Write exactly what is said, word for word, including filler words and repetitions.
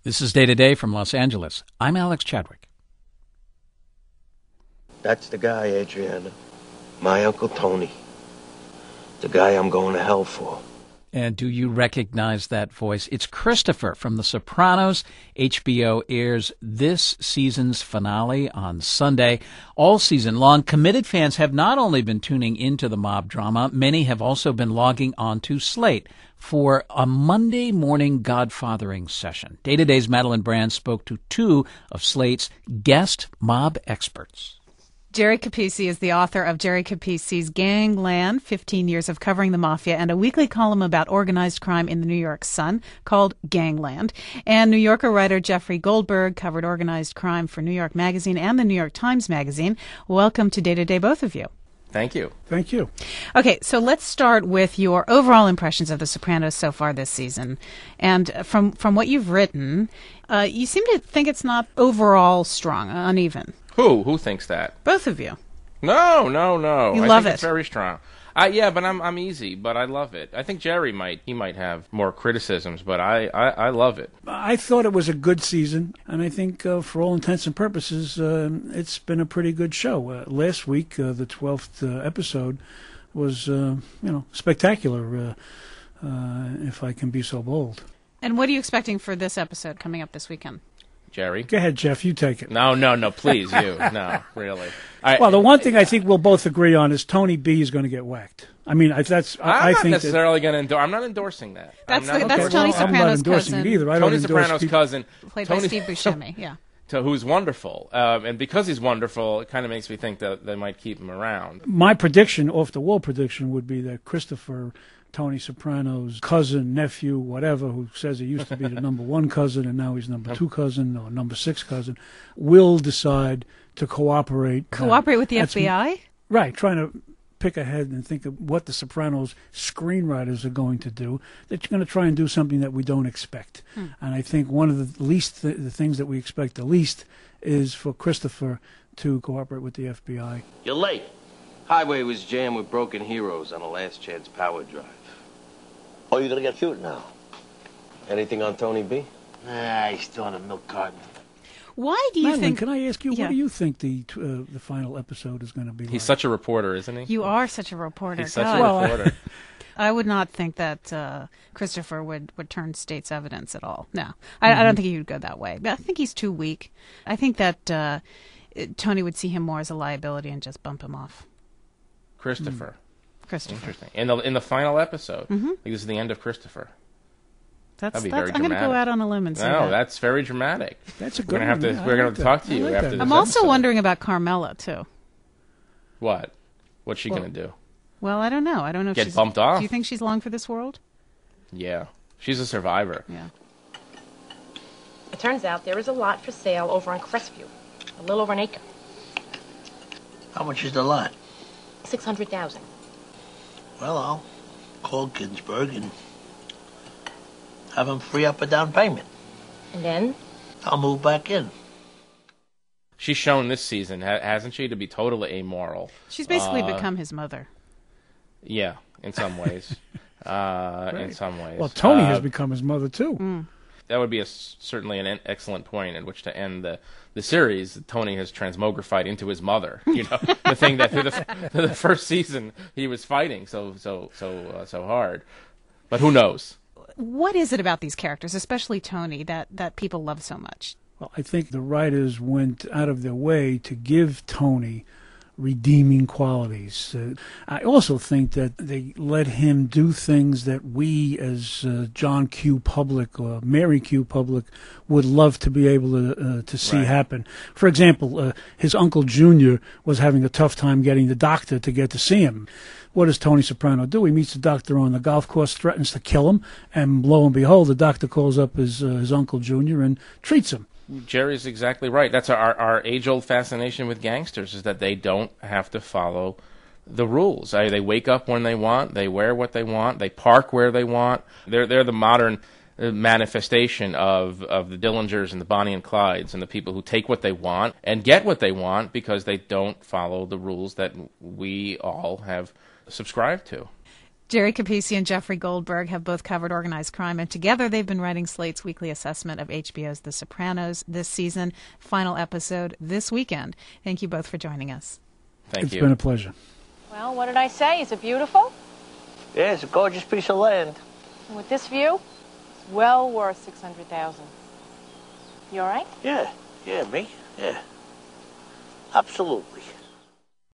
This is Day to Day from Los Angeles. I'm Alex Chadwick. That's the guy, Adriana. My Uncle Tony. The guy I'm going to hell for. And do you recognize that voice? It's Christopher from The Sopranos. H B O airs this season's finale on Sunday. All season long, committed fans have not only been tuning into the mob drama, many have also been logging on to Slate for a Monday morning Godfathering session. Day to Day's Madeline Brand spoke to two of Slate's guest mob experts. Jerry Capeci is the author of Jerry Capeci's Gangland, fifteen years of Covering the Mafia, and a weekly column about organized crime in the New York Sun called Gangland. And New Yorker writer Jeffrey Goldberg covered organized crime for New York Magazine and the New York Times Magazine. Welcome to Day to Day, both of you. Thank you. Thank you. Okay, so let's start with your overall impressions of The Sopranos so far this season. And from, from what you've written, uh, you seem to think it's not overall strong, uneven. Who? Who thinks that? Both of you. No, no, no. You I love think it. It's very strong. I, yeah, but I'm I'm easy, but I love it. I think Jerry might he might have more criticisms, but I, I, I love it. I thought it was a good season, and I think uh, for all intents and purposes, uh, it's been a pretty good show. Uh, last week, uh, the twelfth uh, episode was, uh, you know, spectacular, uh, uh, if I can be so bold. And what are you expecting for this episode coming up this weekend? Jerry? Go ahead, Jeff. You take it. No, no, no, please, you. No, really. I, well, the one thing I think we'll both agree on is Tony B is going to get whacked. I mean, I, that's. I'm I not think necessarily going to endorse. I'm not endorsing that. That's I'm the, not that's okay, Tony well, I'm not Soprano's endorsing cousin. it either. I Tony don't endorse Soprano's people. cousin, Played Tony, by Steve Buscemi, yeah. To, who's wonderful, um, and because he's wonderful, it kind of makes me think that they might keep him around. My prediction, off the wall prediction, would be that Christopher, Tony Soprano's cousin, nephew, whatever, who says he used to be the number one cousin and now he's number two cousin or number six cousin, will decide to cooperate. Cooperate uh, with the F B I? Right, trying to pick ahead and think of what the Sopranos screenwriters are going to do. They're going to try and do something that we don't expect. Hmm. And I think one of the least th- the things that we expect the least is for Christopher to cooperate with the F B I. You're late. Highway was jammed with broken heroes on a last chance power drive. Oh, you're gonna get cute now? Anything on Tony B? Nah, he's still in a milk carton. Why do you Madeline, think... can I ask you, Yeah. what do you think the uh, the final episode is going to be He's like? such a reporter, isn't he? You are such a reporter. He's such God. a Well, reporter. I would not think that uh, Christopher would, would turn state's evidence at all. No. I, mm-hmm. I don't think he would go that way. But I think he's too weak. I think that uh, Tony would see him more as a liability and just bump him off. Christopher. Mm. Christopher. Interesting. In the in the final episode, mm-hmm. I think this is the end of Christopher. That's, That'd be that's very I'm going to dramatic. go out on a limb and say No, that. that's very dramatic. That's a We're good gonna have one. to Yeah, we're I gonna like that. talk to I you like after that. this I'm also episode. wondering about Carmela, too. What? What's she Well- gonna do? Well, I don't know. I don't know if Get she's... bumped off? Do you think she's long for this world? Yeah, she's a survivor. Yeah. It turns out there is a lot for sale over on Crestview. A little over an acre. How much is the lot? Six hundred thousand. Well, I'll call Ginsburg and have him free up a down payment. And then? I'll move back in. She's shown this season, ha- hasn't she, to be totally amoral. She's basically Uh, become his mother. Yeah, in some ways. uh, In some ways. Well, Tony Uh, has become his mother, too. Mm. That would be a, certainly an en- excellent point at which to end the, the series. Tony has transmogrified into his mother. You know, the thing that through the, through the first season he was fighting so so so uh, so hard. But who knows? What is it about these characters, especially Tony, that, that people love so much? Well, I think the writers went out of their way to give Tony redeeming qualities. Uh, I also think that they let him do things that we as uh, John Q. Public or Mary Q. Public would love to be able to uh, to see Right. happen. For example, uh, his Uncle Junior was having a tough time getting the doctor to get to see him. What does Tony Soprano do? He meets the doctor on the golf course, threatens to kill him, and lo and behold, the doctor calls up his, uh, his Uncle Junior and treats him. Jerry's exactly right. That's our, our age-old fascination with gangsters, is that they don't have to follow the rules. I, they wake up when they want, they wear what they want, they park where they want. They're they're the modern uh, manifestation of, of the Dillingers and the Bonnie and Clydes and the people who take what they want and get what they want because they don't follow the rules that we all have subscribed to. Jerry Capeci and Jeffrey Goldberg have both covered organized crime, and together they've been writing Slate's weekly assessment of H B O's The Sopranos this season. Final episode this weekend. Thank you both for joining us. Thank it's you. It's been a pleasure. Well, what did I say? Is it beautiful? Yeah, it's a gorgeous piece of land. And with this view, it's well worth six hundred thousand dollars. You all right? Yeah, yeah, me? Yeah. Absolutely.